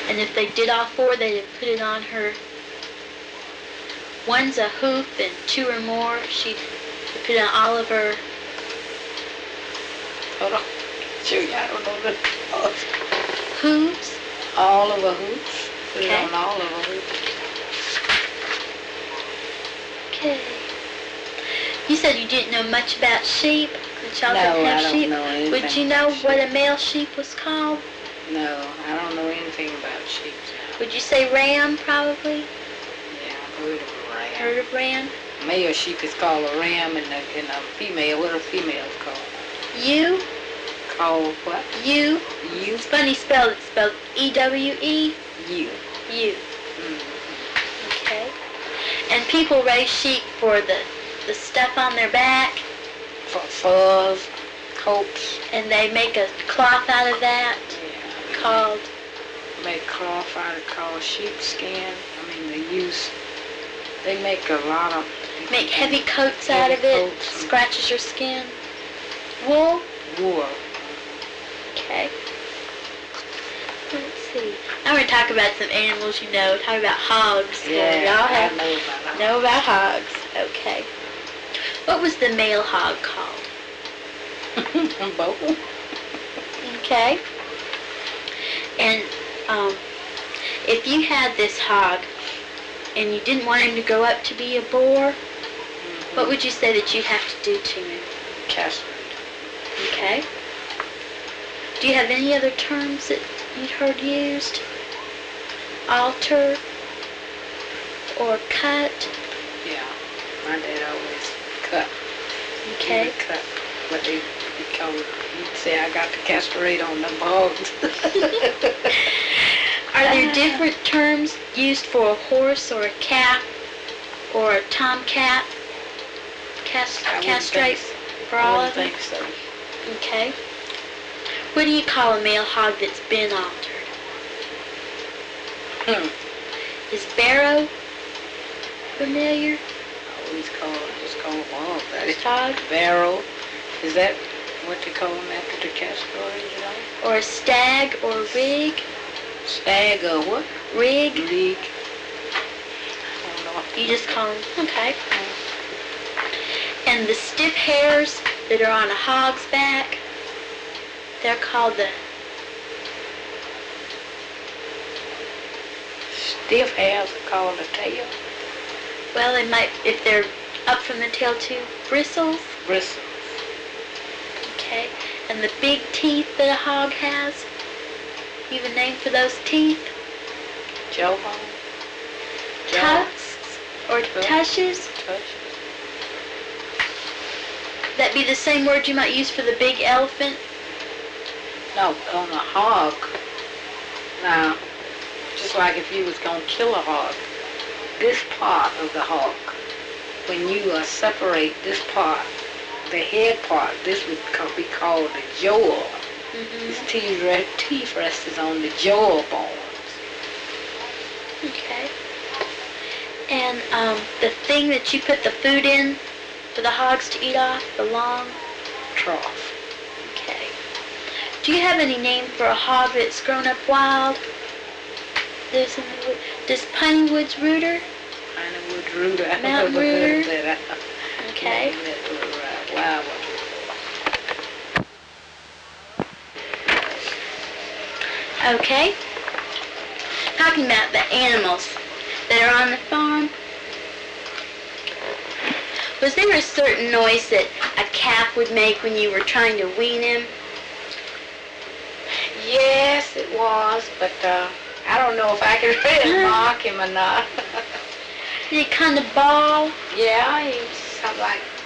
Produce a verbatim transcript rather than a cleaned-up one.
And if they did all four, they'd put it on her. One's a hoof, and two or more, she'd put it on all of her. Hold on. Show you, I don't know the uh, hooves. All of her hooves. Put Okay. it on all of her hooves. Okay. You said you didn't know much about sheep. That y'all No, didn't have I don't sheep. know anything Would you know about what sheep. a male sheep was called? No, I don't know anything about sheep. Would you say ram, probably? Yeah, I've heard of a ram. Heard of ram? Male sheep is called a ram, and a, and a female, what are females called? Ewe. Called what? Ewe. Ewe? It's funny spelled. It's spelled E W E. Ewe. Ewe. Mm-hmm. Okay. And people raise sheep for the, the stuff on their back. For furs, coats. And they make a cloth out of that. Yeah. Called. Make cloth out of called sheepskin. I mean, they use, they make a lot of... Make heavy coats heavy out of it. coats. Scratches your skin. Wool. Wool. Okay. Let's see. Now we're going to talk about some animals you know. Talk about hogs. Yeah, Y'all I have, know about hogs. know about hogs. Okay. What was the male hog called? Both. Okay. And um, if you had this hog and you didn't want him to grow up to be a boar, Mm-hmm. what would you say that you'd have to do to him? Castrate. Okay. Do you have any other terms that you'd heard used? Alter or cut? Yeah, my dad always cut. Okay. He would cut what they would call it. He'd say, I got to castrate on them hogs. Are there different terms used for a horse or a calf or a tomcat? Cast, I wouldn't castrate think so. for I all wouldn't of them? think so. Okay. What do you call a male hog that's been altered? Hmm. Is barrow familiar? I always call it, just call them hogs. That is Hog? barrel. Is that what they call them after the castrate, you know? Or a stag or rig? Stag or what? Rig? Rig. I don't know. You just call them, okay. And the stiff hairs that are on a hog's back, they're called the Stiff hairs are called a tail. well, they might, if they're up from the tail too, bristles. Bristles. Okay. And the big teeth that a hog has, you have a name for those teeth? Jawbone. Jaw. Tusks or Tusk. tushes. Touch. That be the same word you might use for the big elephant? No, on a hog. Now, just like if you was going to kill a hog, this part of the hog, when you uh, separate this part, the head part, this would co- be called the jaw. Mm-hmm. His teeth, re- teeth rests on the jaw bones. Okay. And um, the thing that you put the food in for the hogs to eat off, the long Trough. Okay. Do you have any name for a hog that's grown up wild? Lives in the wood? Does Piney Woods Rooter? Piney Woods Rooter. I Mountain never heard Rooter? of that. Okay. Name that little, uh, wild one. Okay. Talking about the animals that are on the farm. Was there a certain noise that a calf would make when you were trying to wean him? Yes, it was, but uh, I don't know if I can really mock him or not. Did he kind of bawl? Yeah, he was something like